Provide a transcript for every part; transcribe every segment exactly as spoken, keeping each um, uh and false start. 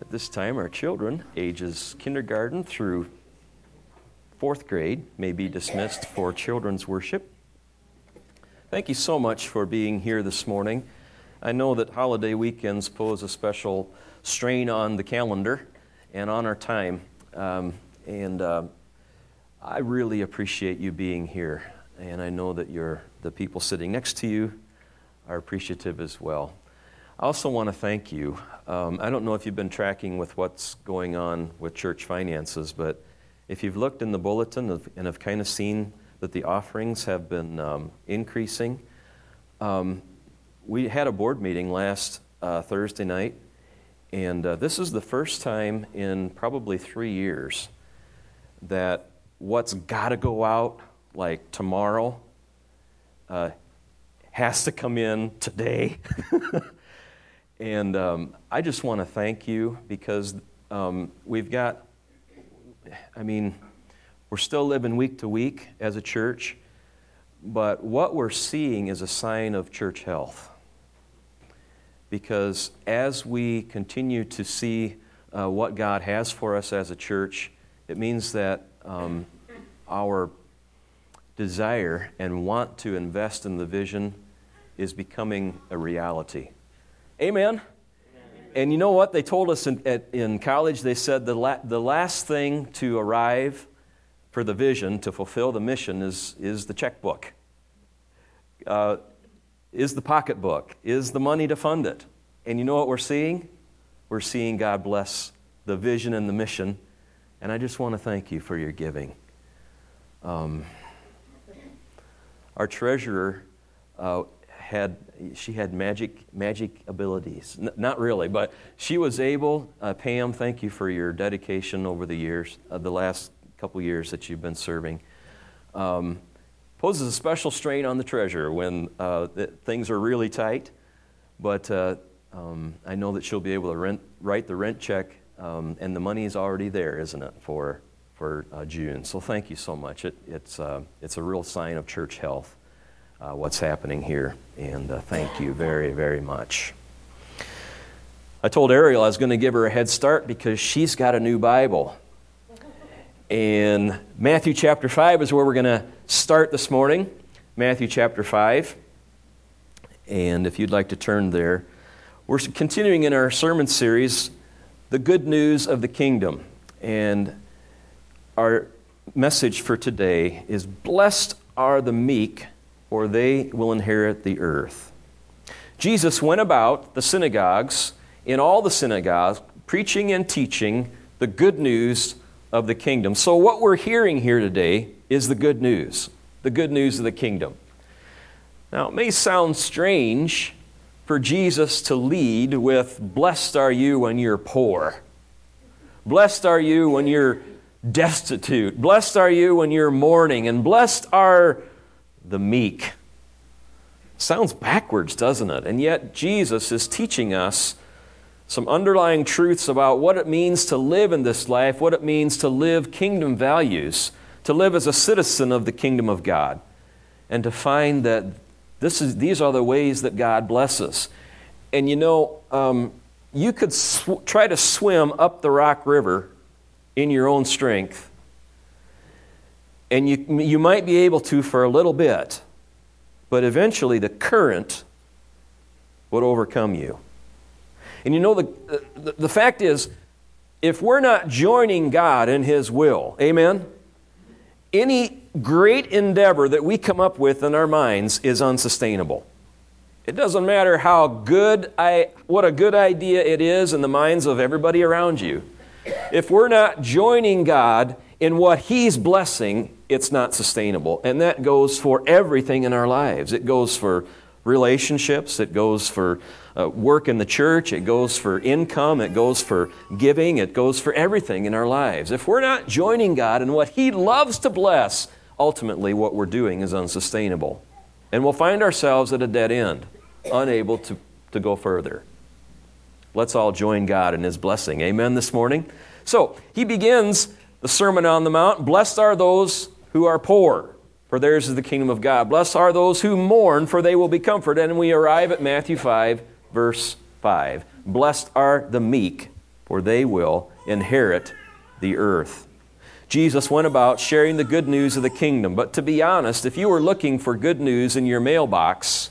At this time, our children, ages kindergarten through fourth grade, may be dismissed for children's worship. Thank you so much for being here this morning. I know that holiday weekends pose a special strain on the calendar and on our time, um, and uh, I really appreciate you being here, and I know that you're, the people sitting next to you are appreciative as well. I also want to thank you. Um, I don't know if you've been tracking with what's going on with church finances, but if you've looked in the bulletin and have kind of seen that the offerings have been um, increasing, um, we had a board meeting last uh, Thursday night, and uh, this is the first time in probably three years that what's got to go out, like tomorrow, uh, has to come in today. And um, I just want to thank you because um, we've got, I mean, we're still living week to week as a church, but what we're seeing is a sign of church health. Because as we continue to see uh, what God has for us as a church, it means that um, our desire and want to invest in the vision is becoming a reality. Amen? And you know what? They told us in, at, in college, they said the, la- the last thing to arrive for the vision, to fulfill the mission, is, is the checkbook, uh, is the pocketbook, is the money to fund it. And you know what we're seeing? We're seeing God bless the vision and the mission. And I just want to thank you for your giving. Um, our treasurer uh, had she had magic magic abilities. N- not really, but she was able. Uh, Pam, thank you for your dedication over the years, uh, the last couple years that you've been serving. Um, poses a special strain on the treasurer when uh, th- things are really tight, but uh, um, I know that she'll be able to rent, write the rent check, um, and the money is already there, isn't it, for for uh, June? So thank you so much. It, it's uh, it's a real sign of church health. Uh, what's happening here, and uh, thank you very, very much. I told Ariel I was going to give her a head start because she's got a new Bible. And Matthew chapter five is where we're going to start this morning. Matthew chapter five. And if you'd like to turn there, we're continuing in our sermon series, The Good News of the Kingdom. And our message for today is, Blessed are the meek, or they will inherit the earth. Jesus went about the synagogues, in all the synagogues, preaching and teaching the good news of the kingdom. So what we're hearing here today is the good news, the good news of the kingdom. Now, it may sound strange for Jesus to lead with, blessed are you when you're poor. Blessed are you when you're destitute. Blessed are you when you're mourning. And blessed are the meek. Sounds backwards, doesn't it? And yet Jesus is teaching us some underlying truths about what it means to live in this life, what it means to live kingdom values, to live as a citizen of the kingdom of God, and to find that this is these are the ways that God blesses. And you know, um, you could sw- try to swim up the Rock River in your own strength, and you you might be able to for a little bit, but eventually the current would overcome you. And you know, the, the, the fact is, if we're not joining God in His will, amen, any great endeavor that we come up with in our minds is unsustainable. It doesn't matter how good, I, what a good idea it is in the minds of everybody around you. If we're not joining God in what He's blessing, it's not sustainable. And that goes for everything in our lives. It goes for relationships. It goes for uh, work in the church. It goes for income. It goes for giving. It goes for everything in our lives. If we're not joining God in what He loves to bless, ultimately what we're doing is unsustainable. And we'll find ourselves at a dead end, unable to, to go further. Let's all join God in His blessing. Amen this morning? So, He begins the Sermon on the Mount. Blessed are those who are poor, for theirs is the kingdom of God. Blessed are those who mourn, for they will be comforted. And we arrive at Matthew five, verse five. Blessed are the meek, for they will inherit the earth. Jesus went about sharing the good news of the kingdom. But to be honest, if you were looking for good news in your mailbox,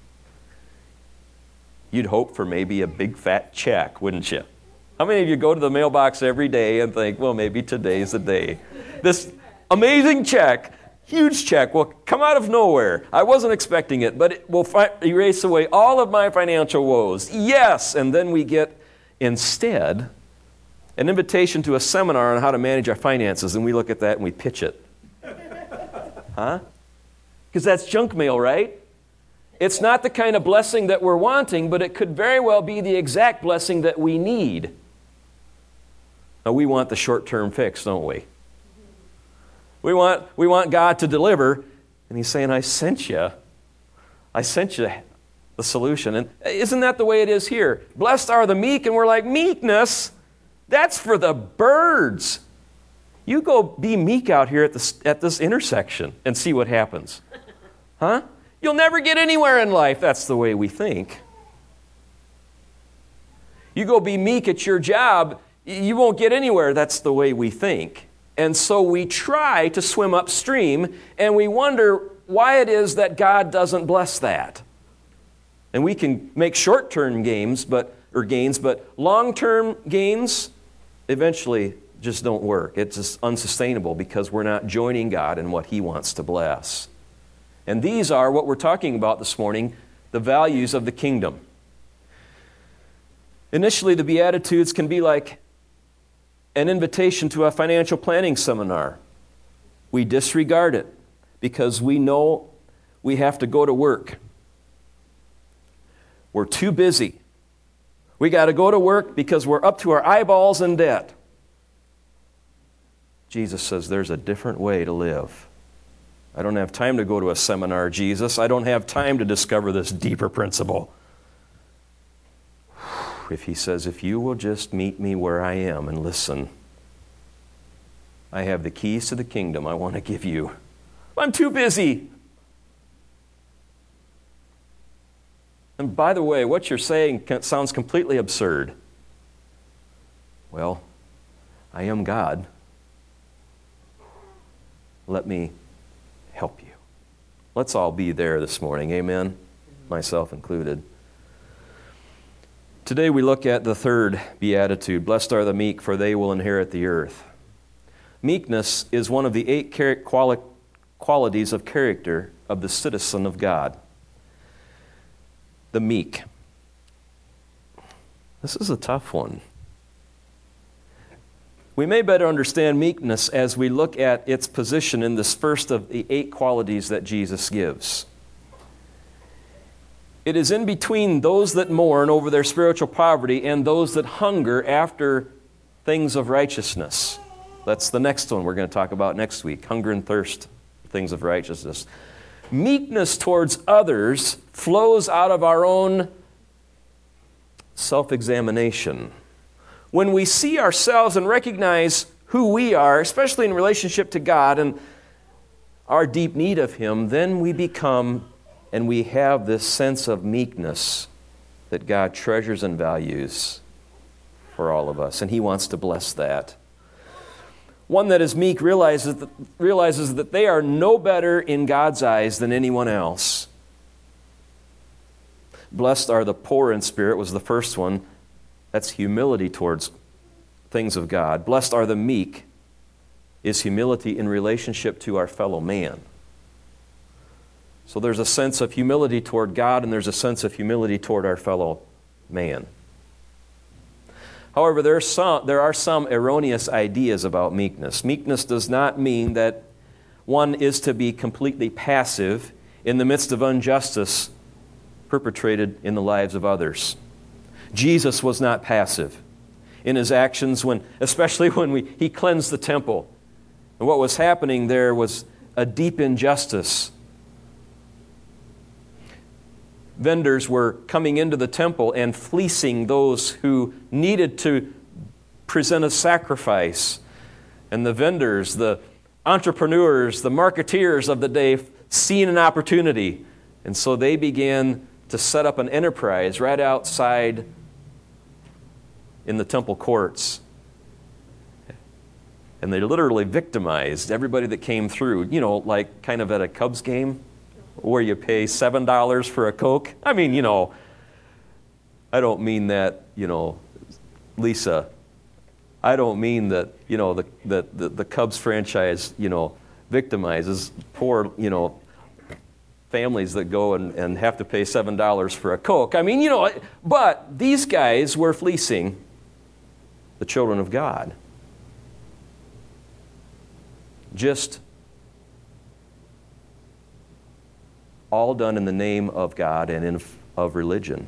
you'd hope for maybe a big fat check, wouldn't you? How many of you go to the mailbox every day and think, well, maybe today's the day? This amazing check, huge check, will come out of nowhere. I wasn't expecting it, but it will fi- erase away all of my financial woes. Yes! And then we get, instead, an invitation to a seminar on how to manage our finances, and we look at that and we pitch it. Huh? Because that's junk mail, right? It's not the kind of blessing that we're wanting, but it could very well be the exact blessing that we need. Now, we want the short-term fix, don't we? We want, we want God to deliver, and He's saying, I sent you. I sent you the solution. And isn't that the way it is here? Blessed are the meek, and we're like, meekness? That's for the birds. You go be meek out here at this, at this intersection and see what happens. Huh? You'll never get anywhere in life. That's the way we think. You go be meek at your job, you won't get anywhere. That's the way we think. And so we try to swim upstream, and we wonder why it is that God doesn't bless that. And we can make short-term gains, but or gains, but long-term gains eventually just don't work. It's just unsustainable because we're not joining God in what He wants to bless. And these are what we're talking about this morning, the values of the kingdom. Initially, the Beatitudes can be like an invitation to a financial planning seminar. We disregard it because we know we have to go to work. We're too busy. We got to go to work because we're up to our eyeballs in debt. Jesus says there's a different way to live. I don't have time to go to a seminar, Jesus. I don't have time to discover this deeper principle. If He says, if you will just meet me where I am and listen, I have the keys to the kingdom I want to give you. I'm too busy. And by the way, what you're saying sounds completely absurd. Well, I am God. Let me help you. Let's all be there this morning, amen? Myself included. Today we look at the third beatitude. Blessed are the meek, for they will inherit the earth. Meekness is one of the eight quali- qualities of character of the citizen of God. The meek. This is a tough one. We may better understand meekness as we look at its position in this first of the eight qualities that Jesus gives. It is in between those that mourn over their spiritual poverty and those that hunger after things of righteousness. That's the next one we're going to talk about next week. Hunger and thirst, things of righteousness. Meekness towards others flows out of our own self-examination. When we see ourselves and recognize who we are, especially in relationship to God and our deep need of Him, then we become and we have this sense of meekness that God treasures and values for all of us, and He wants to bless that. One that is meek realizes that, realizes that they are no better in God's eyes than anyone else. Blessed are the poor in spirit was the first one. That's humility towards things of God. Blessed are the meek is humility in relationship to our fellow man. So there's a sense of humility toward God, and there's a sense of humility toward our fellow man. However, there are some, there are some erroneous ideas about meekness. Meekness does not mean that one is to be completely passive in the midst of injustice perpetrated in the lives of others. Jesus was not passive in His actions, when, especially when we, He cleansed the temple. And what was happening there was a deep injustice. Vendors were coming into the temple and fleecing those who needed to present a sacrifice. And the vendors, the entrepreneurs, the marketeers of the day seen an opportunity. And so they began to set up an enterprise right outside in the temple courts. And they literally victimized everybody that came through, you know, like kind of at a Cubs game where you pay seven dollars for a Coke. I mean, you know, I don't mean that, you know, Lisa, I don't mean that, you know, the, the, the, the Cubs franchise, you know, victimizes poor, you know, families that go and, and have to pay seven dollars for a Coke. I mean, you know, but these guys were fleecing the children of God. Just all done in the name of God and in, of religion.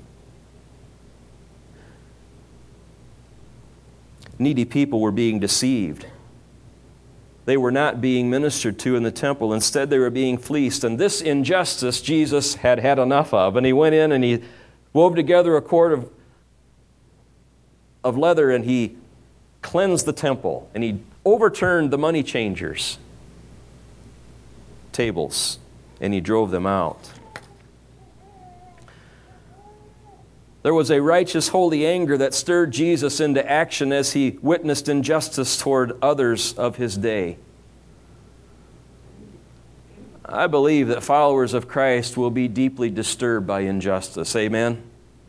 Needy people were being deceived. They were not being ministered to in the temple. Instead, they were being fleeced. And this injustice Jesus had had enough of. And he went in and he wove together a cord of, of leather, and he cleansed the temple. And he overturned the money changers' tables, and he drove them out. There was a righteous, holy anger that stirred Jesus into action as he witnessed injustice toward others of his day. I believe that followers of Christ will be deeply disturbed by injustice. Amen?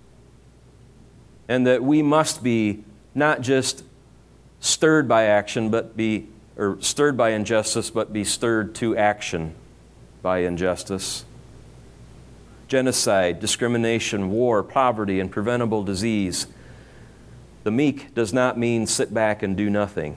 And that we must be not just stirred by action, but be, or stirred by injustice, but be stirred to action by injustice. Genocide, discrimination, war, poverty, and preventable disease. The meek does not mean sit back and do nothing.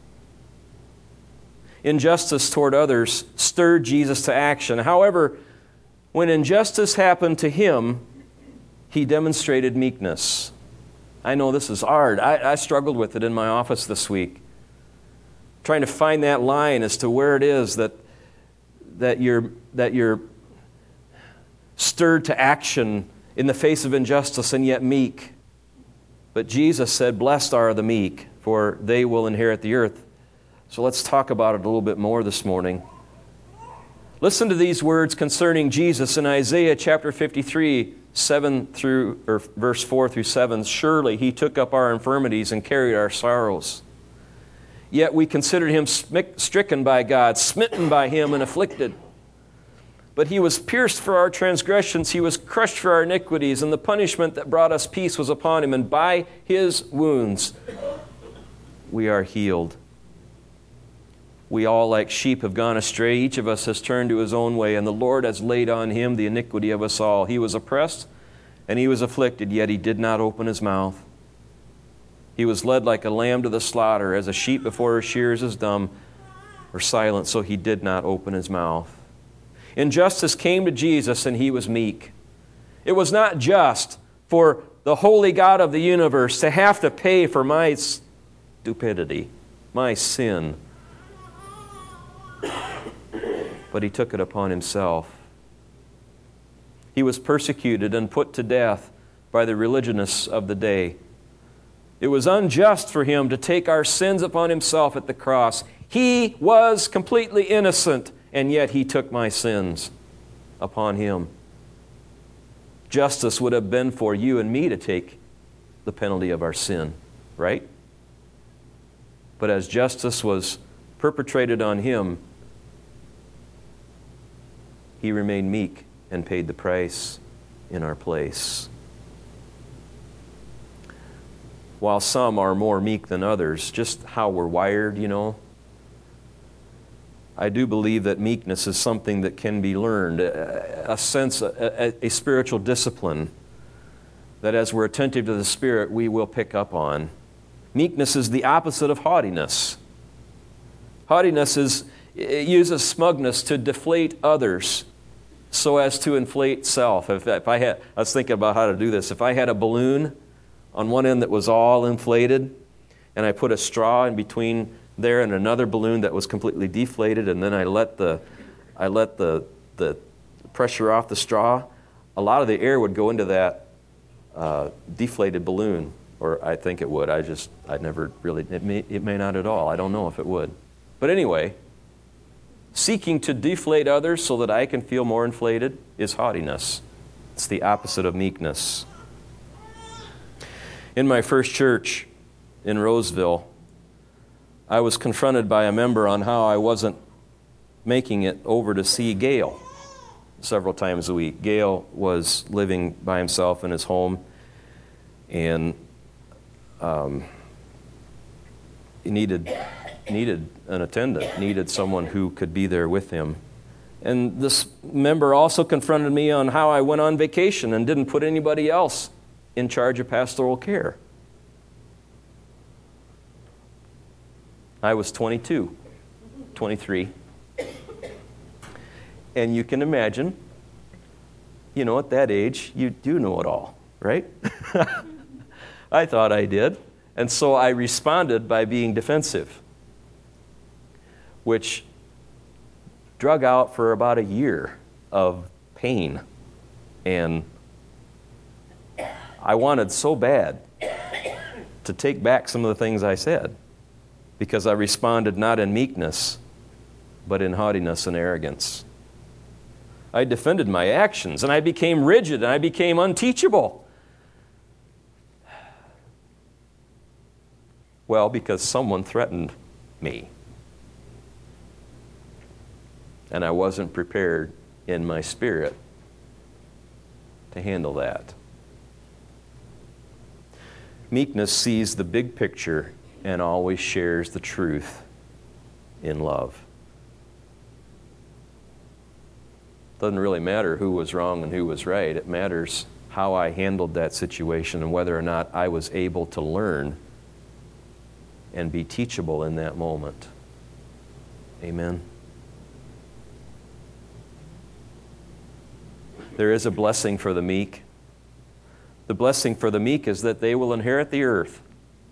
Injustice toward others stirred Jesus to action. However, when injustice happened to him, he demonstrated meekness. I know this is hard. I, I struggled with it in my office this week, trying to find that line as to where it is that that you're that you're stirred to action in the face of injustice and yet meek. But Jesus said, "Blessed are the meek, for they will inherit the earth." So let's talk about it a little bit more this morning. Listen to these words concerning Jesus in Isaiah chapter fifty-three, seven through or verse four through seven. "Surely he took up our infirmities and carried our sorrows. Yet we considered him stricken by God, smitten by him and afflicted. But he was pierced for our transgressions, he was crushed for our iniquities, and the punishment that brought us peace was upon him, and by his wounds we are healed. We all like sheep have gone astray. Each of us has turned to his own way, and the Lord has laid on him the iniquity of us all. He was oppressed and he was afflicted, yet he did not open his mouth. He was led like a lamb to the slaughter, as a sheep before her shears is dumb or silent, so he did not open his mouth." Injustice came to Jesus, and he was meek. It was not just for the holy God of the universe to have to pay for my stupidity, my sin. But he took it upon himself. He was persecuted and put to death by the religionists of the day. It was unjust for him to take our sins upon himself at the cross. He was completely innocent, and yet he took my sins upon him. Justice would have been for you and me to take the penalty of our sin, right? But as justice was perpetrated on him, he remained meek and paid the price in our place. While some are more meek than others, just how we're wired, you know, I do believe that meekness is something that can be learned, a, a sense, a, a spiritual discipline that as we're attentive to the Spirit, we will pick up on. Meekness is the opposite of haughtiness. Haughtiness is, it uses smugness to deflate others so as to inflate self. If, if I had, I was thinking about how to do this. If I had a balloon on one end that was all inflated, and I put a straw in between there and another balloon that was completely deflated, and then I let the I let the the pressure off the straw, a lot of the air would go into that uh, deflated balloon, or I think it would. I just I never really it may it may not at all. I don't know if it would, but anyway, seeking to deflate others so that I can feel more inflated is haughtiness. It's the opposite of meekness. In my first church, in Roseville, I was confronted by a member on how I wasn't making it over to see Gail several times a week. Gail was living by himself in his home, and um, he needed needed an attendant, needed someone who could be there with him. And this member also confronted me on how I went on vacation and didn't put anybody else in charge of pastoral care. I was twenty-two, twenty-three. And you can imagine, you know, at that age, you do know it all, right? I thought I did. And so I responded by being defensive, which drug out for about a year of pain. And I wanted so bad to take back some of the things I said, because I responded not in meekness, but in haughtiness and arrogance. I defended my actions, and I became rigid, and I became unteachable. Well, because someone threatened me. And I wasn't prepared in my spirit to handle that. Meekness sees the big picture and always shares the truth in love. Doesn't really matter who was wrong and who was right. It matters how I handled that situation and whether or not I was able to learn and be teachable in that moment. Amen. There is a blessing for the meek. The blessing for the meek is that they will inherit the earth.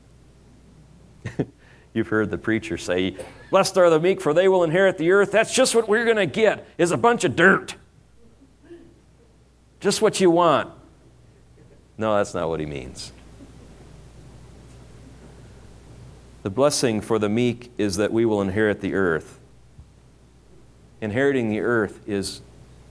You've heard the preacher say, "Blessed are the meek, for they will inherit the earth." That's just what we're going to get, is a bunch of dirt. Just what you want. No, that's not what he means. The blessing for the meek is that we will inherit the earth. Inheriting the earth is,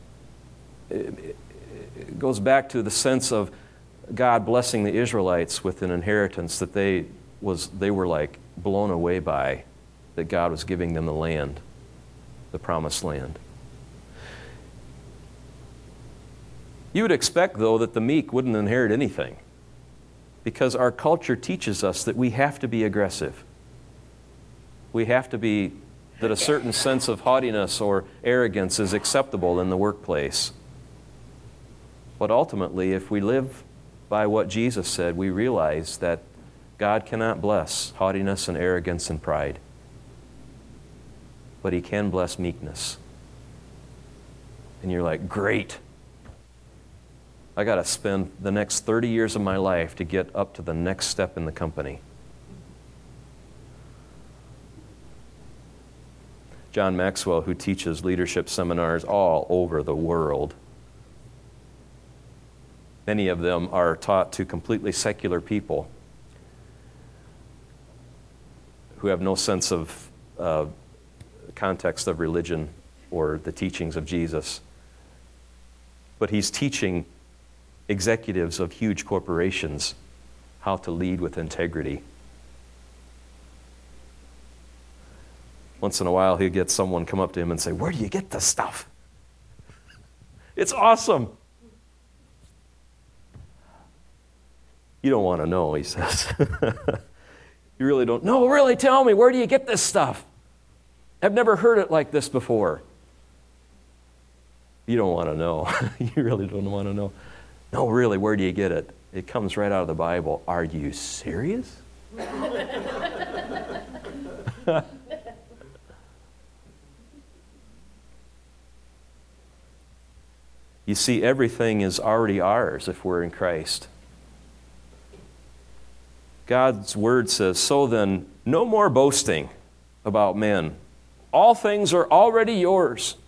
it goes back to the sense of God blessing the Israelites with an inheritance that they was they were like blown away by, that God was giving them the land, the promised land. You would expect, though, that the meek wouldn't inherit anything, because our culture teaches us that we have to be aggressive. We have to be, that a certain sense of haughtiness or arrogance is acceptable in the workplace. But ultimately, if we live by what Jesus said, we realize that God cannot bless haughtiness and arrogance and pride, but He can bless meekness. And you're like, great. I got to spend the next thirty years of my life to get up to the next step in the company. John Maxwell, who teaches leadership seminars all over the world, many of them are taught to completely secular people who have no sense of uh, context of religion or the teachings of Jesus. But he's teaching executives of huge corporations how to lead with integrity. Once in a while, he'll get someone come up to him and say, "Where do you get this stuff? It's awesome." "You don't want to know," he says. "You really don't." "No, really, tell me, where do you get this stuff? I've never heard it like this before." "You don't want to know." You really don't want to know. "No, really, where do you get it?" "It comes right out of the Bible." "Are you serious?" You see, everything is already ours if we're in Christ. God's Word says, "So then, no more boasting about men. All things are already yours."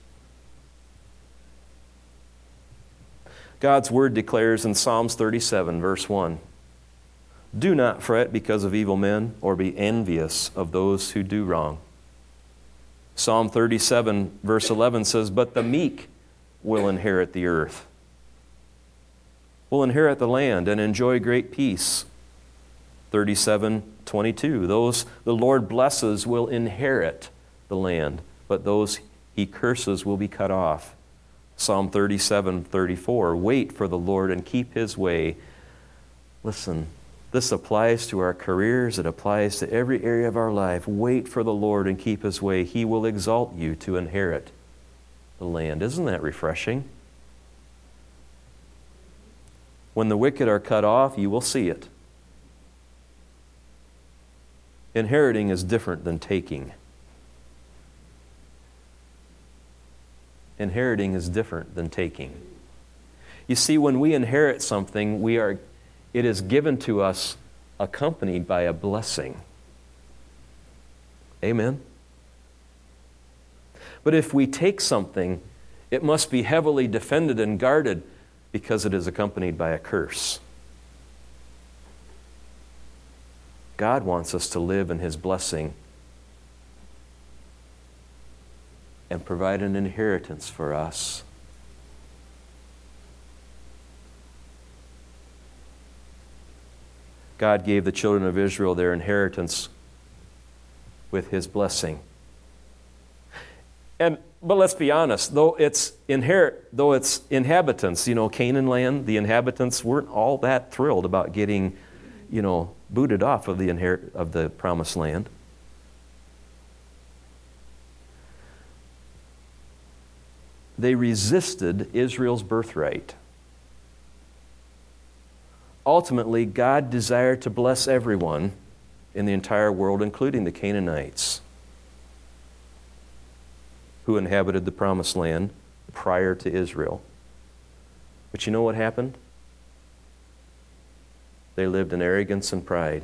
God's Word declares in Psalms thirty-seven, verse one, "Do not fret because of evil men, or be envious of those who do wrong." Psalm thirty-seven, verse eleven says, "But the meek will inherit the earth, will inherit the land and enjoy great peace." thirty-seven twenty-two. Those the Lord blesses will inherit the land, but those he curses will be cut off. Psalm thirty-seven thirty-four. Wait for the Lord and keep his way. Listen, this applies to our careers. It applies to every area of our life. Wait for the Lord and keep his way. He will exalt you to inherit the land. Isn't that refreshing? When the wicked are cut off, you will see it. Inheriting is different than taking. Inheriting is different than taking. You see, when we inherit something, we are, it is given to us accompanied by a blessing. Amen? But if we take something, it must be heavily defended and guarded because it is accompanied by a curse. God wants us to live in his blessing and provide an inheritance for us. God gave the children of Israel their inheritance with his blessing. And but let's be honest, though it's inherit, though it's inhabitants, you know, Canaan land, the inhabitants weren't all that thrilled about getting, you know, booted off of the inherit of the promised land. They resisted Israel's birthright. Ultimately, God desired to bless everyone in the entire world, including the Canaanites, who inhabited the promised land prior to Israel. But you know what happened? They lived in arrogance and pride.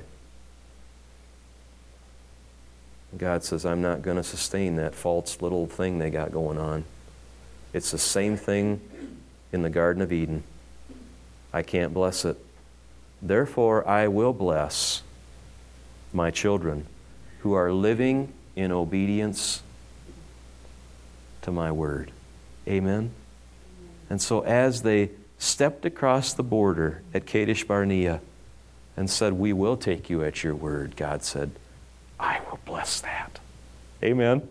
God says, I'm not going to sustain that false little thing they got going on. It's the same thing in the Garden of Eden. I can't bless it. Therefore, I will bless my children who are living in obedience to my word. Amen? And so as they stepped across the border at Kadesh Barnea and said, we will take you at your word, God said, I will bless that. Amen?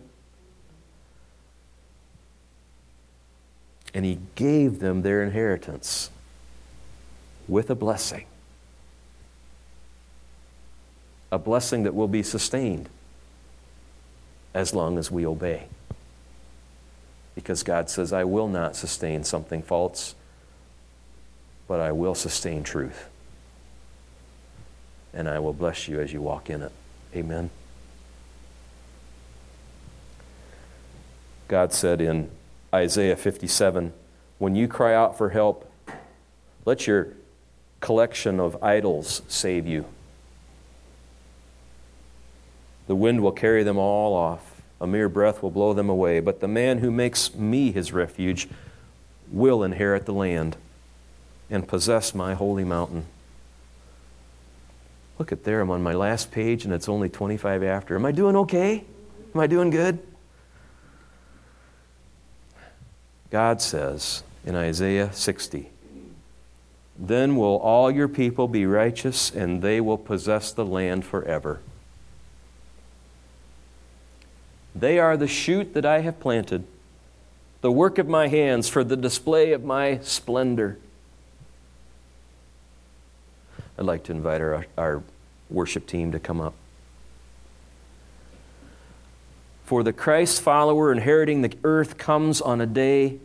And he gave them their inheritance with a blessing. A blessing that will be sustained as long as we obey. Because God says, I will not sustain something false, but I will sustain truth. And I will bless you as you walk in it. Amen. God said in Isaiah fifty-seven, when you cry out for help, let your collection of idols save you. The wind will carry them all off. A mere breath will blow them away. But the man who makes me his refuge will inherit the land and possess my holy mountain. Look at there, I'm on my last page and it's only twenty-five after. Am I doing okay? Am I doing good? God says in Isaiah sixty, then will all your people be righteous and they will possess the land forever. They are the shoot that I have planted, the work of my hands for the display of my splendor. I'd like to invite our, our worship team to come up. For the Christ follower inheriting the earth comes on a day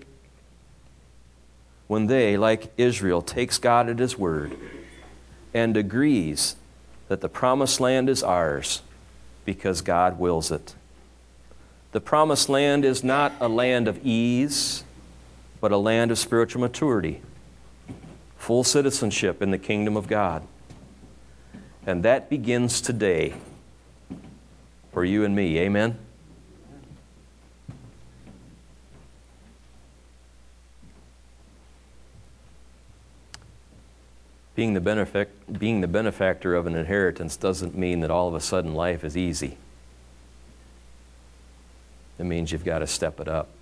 when they, like Israel, takes God at his word and agrees that the promised land is ours because God wills it. The promised land is not a land of ease, but a land of spiritual maturity, full citizenship in the kingdom of God. And that begins today for you and me. Amen? Being the benefic- being the benefactor of an inheritance doesn't mean that all of a sudden life is easy. It means you've got to step it up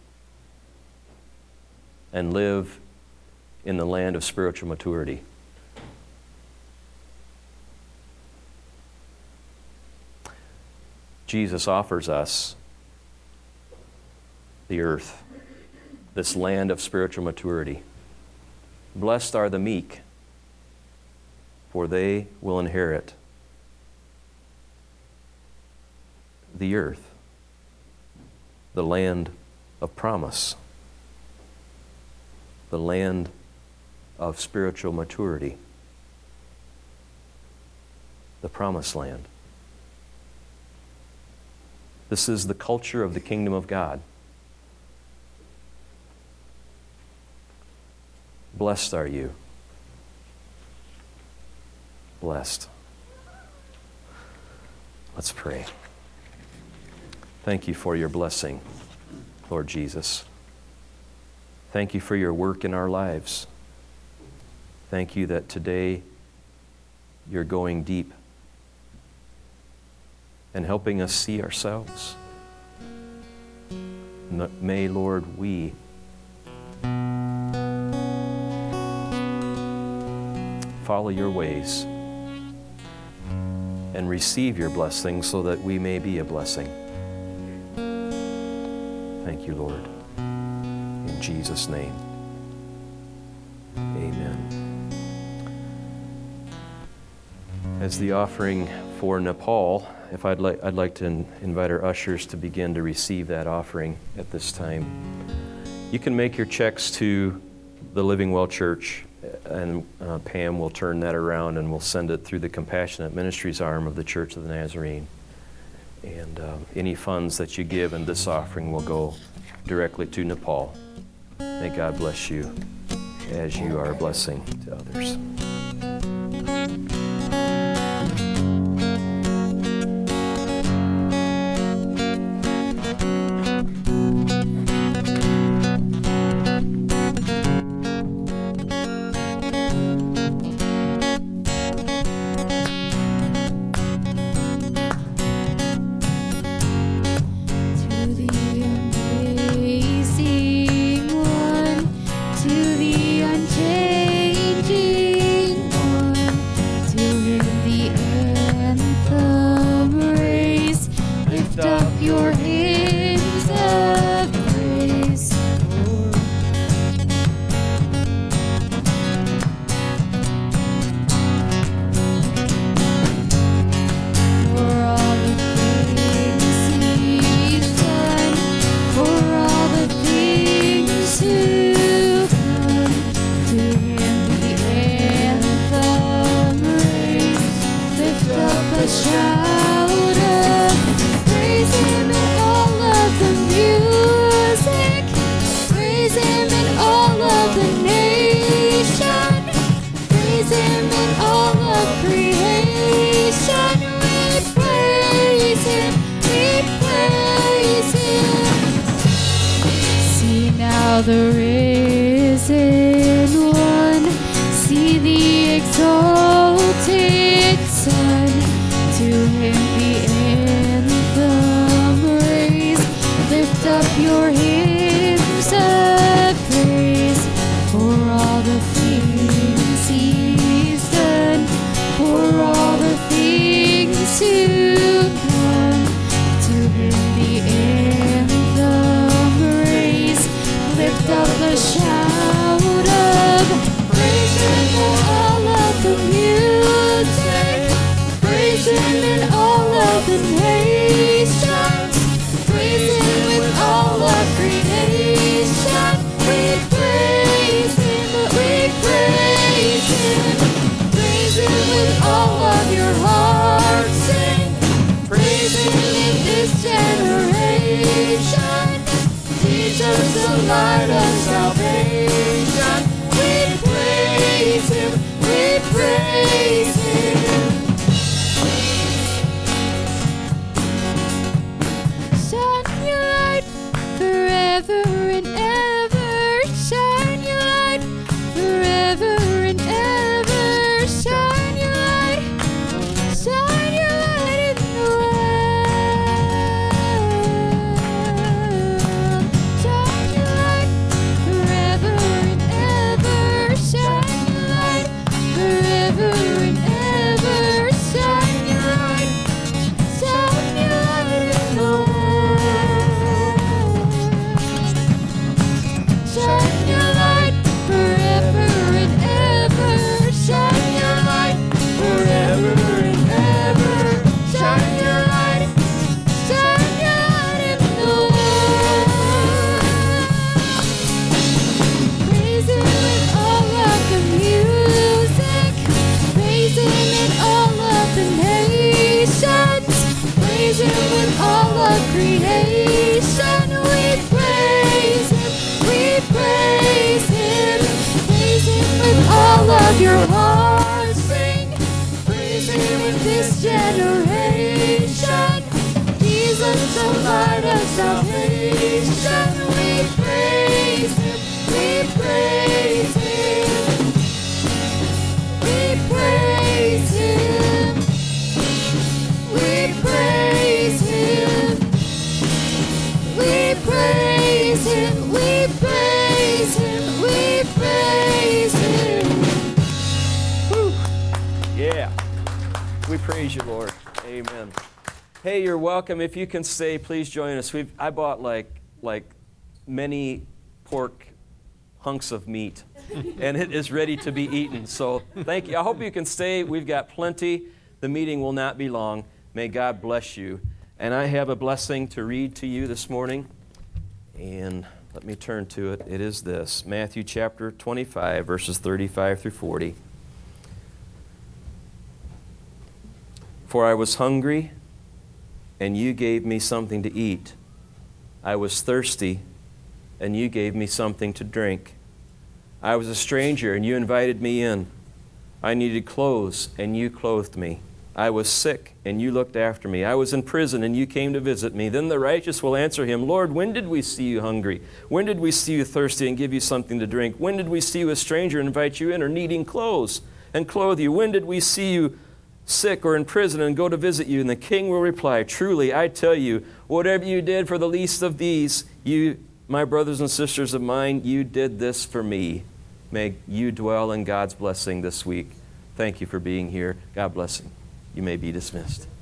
and live in the land of spiritual maturity. Jesus offers us the earth, this land of spiritual maturity. Blessed are the meek, for they will inherit the earth, the land of promise, the land of spiritual maturity, the promised land. This is the culture of the kingdom of God. Blessed are you. Blessed. Let's pray. Thank you for your blessing, Lord Jesus. Thank you for your work in our lives. Thank you that today you're going deep and helping us see ourselves. May, Lord, we follow your ways and receive your blessings so that we may be a blessing. Thank you, Lord. In Jesus' name, amen. As the offering for Nepal, if I'd like, I'd like to in, invite our ushers to begin to receive that offering at this time. You can make your checks to the Living Well Church, and uh, Pam will turn that around and we'll send it through the Compassionate Ministries arm of the Church of the Nazarene. And uh, any funds that you give in this offering will go directly to Nepal. May God bless you as you are a blessing to others. The risen one, see the exalted Son, to him the anthem raise, lift up your hymns of praise, for all the things he's done, for all the things to come, to him the anthem raise, lift up a shout of praise and all of the creation. We praise Him, we praise Him. Praise Him with all of your heart. Sing, praise Him in this generation. Jesus, the light of salvation. We praise Him, we praise Him. We praise Him. We praise Him. We praise Him. We praise Him. We praise Him. Whew. Yeah. We praise you, Lord. Amen. Hey, you're welcome. If you can stay, please join us. We've I bought like like many pork hunks of meat, and it is ready to be eaten. So thank you. I hope you can stay. We've got plenty. The meeting will not be long. May God bless you. And I have a blessing to read to you this morning. And let me turn to it. It is this, Matthew chapter twenty-five, verses thirty-five through forty. For I was hungry, and you gave me something to eat. I was thirsty, and you gave me something to drink. I was a stranger, and you invited me in. I needed clothes, and you clothed me. I was sick, and you looked after me. I was in prison, and you came to visit me. Then the righteous will answer him, Lord, when did we see you hungry? When did we see you thirsty and give you something to drink? When did we see you a stranger and invite you in, or needing clothes and clothe you? When did we see you sick or in prison and go to visit you? And the king will reply, truly, I tell you, whatever you did for the least of these, you, my brothers and sisters of mine, you did this for me. May you dwell in God's blessing this week. Thank you for being here. God bless you. You may be dismissed.